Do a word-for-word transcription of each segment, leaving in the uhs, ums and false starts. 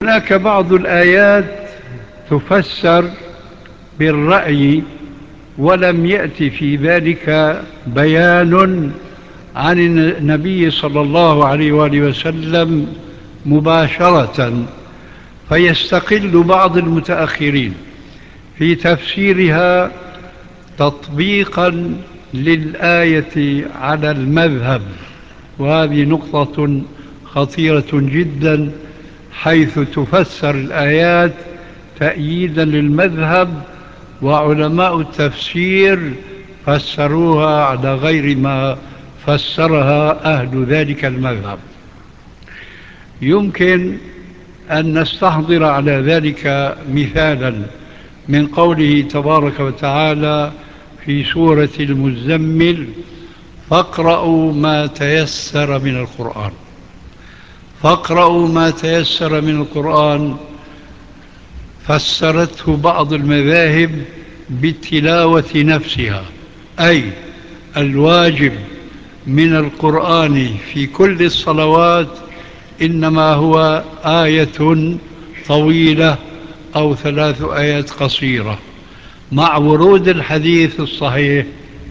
هناك بعض الآيات تفسر بالرأي ولم يأتي في ذلك بيان عن النبي صلى الله عليه وآله وسلم مباشرة، فيستقل بعض المتأخرين في تفسيرها تطبيقا للآية على المذهب، وهذه نقطة خطيرة جدا، حيث تفسر الآيات تأييدا للمذهب، وعلماء التفسير فسروها على غير ما فسرها أهل ذلك المذهب. يمكن أن نستحضر على ذلك مثالا من قوله تبارك وتعالى في سورة المزمل: فاقرأوا ما تيسر من القرآن. فاقرأوا ما تيسر من القرآن فسرته بعض المذاهب بالتلاوة نفسها، أي الواجب من القرآن في كل الصلوات إنما هو آية طويلة أو ثلاث آيات قصيرة، مع ورود الحديث الصحيح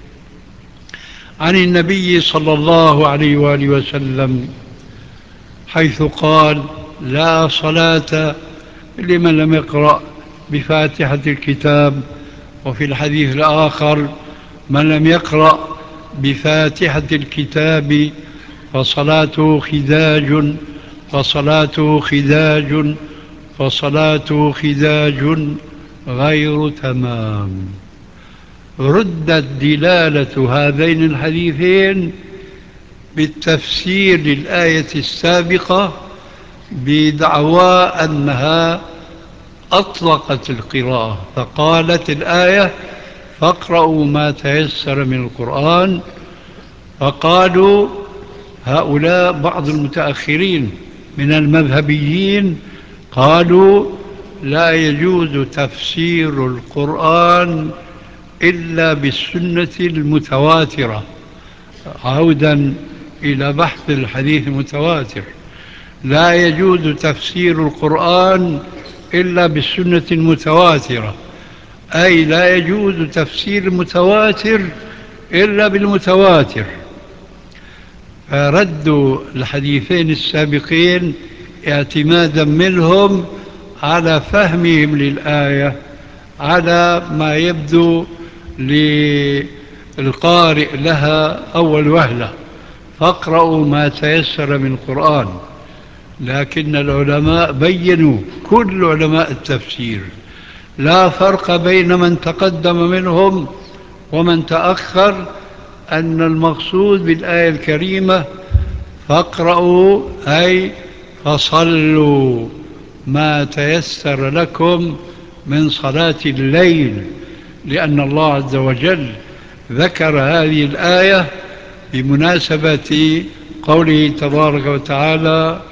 عن النبي صلى الله عليه وآله وسلم، حيث قال: لا صلاة لمن لم يقرأ بفاتحة الكتاب. وفي الحديث الآخر: من لم يقرأ بفاتحة الكتاب فصلاته خداج فصلاته خداج فصلاته خداج غير تمام. ردت دلالة هذين الحديثين بالتفسير للآية السابقة بدعوى أنها أطلقت القراءة، فقالت الآية: فاقرأوا ما تيسر من القرآن. فقالوا هؤلاء بعض المتأخرين من المذهبيين، قالوا: لا يجوز تفسير القرآن إلا بالسنة المتواترة، عودا إلى بحث الحديث المتواتر. لا يجوز تفسير القرآن إلا بالسنة المتواترة، أي لا يجوز تفسير المتواتر إلا بالمتواتر. فردوا الحديثين السابقين اعتمادا منهم على فهمهم للآية على ما يبدو للقارئ لها أول وهلة: فاقرأوا ما تيسر من القرآن. لكن العلماء بيّنوا، كل علماء التفسير، لا فرق بين من تقدم منهم ومن تأخر، أن المقصود بالآية الكريمة فاقرأوا أي فصلوا ما تيسر لكم من صلاة الليل، لأن الله عز وجل ذكر هذه الآية بمناسبة قوله تبارك وتعالى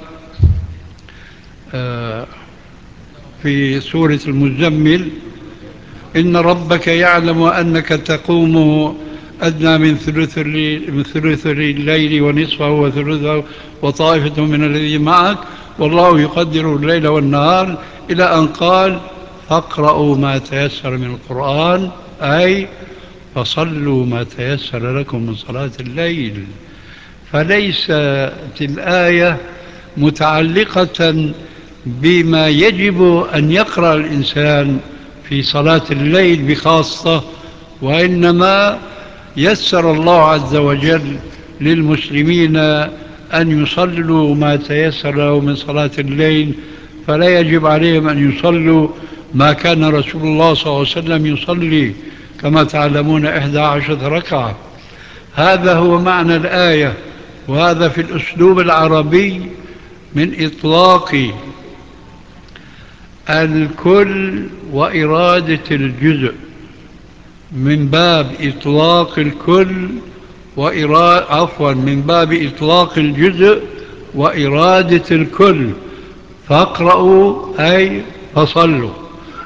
في سورة المزمل: إن ربك يعلم أنك تقوم أدنى من ثلث الليل, من ثلث الليل ونصفه وثلثه وطائفة من الذين معك والله يقدر الليل والنهار، إلى أن قال: فاقرأوا ما تيسر من القرآن، أي فصلوا ما تيسر لكم من صلاة الليل. فليست الآية متعلقة بما يجب أن يقرأ الإنسان في صلاة الليل بخاصة، وإنما يسر الله عز وجل للمسلمين أن يصلوا ما تيسر له من صلاة الليل، فلا يجب عليهم أن يصلوا ما كان رسول الله صلى الله عليه وسلم يصلي، كما تعلمون إحدى عشرة ركعة. هذا هو معنى الآية، وهذا في الأسلوب العربي من إطلاق الكل وإرادة الجزء، من باب إطلاق الكل وإرادة عفوا من باب إطلاق الجزء وإرادة الكل. فاقرأوا أي فصلوا.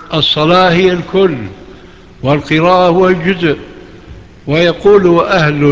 الصلاة هي الكل والقراءة هو الجزء. ويقول أهل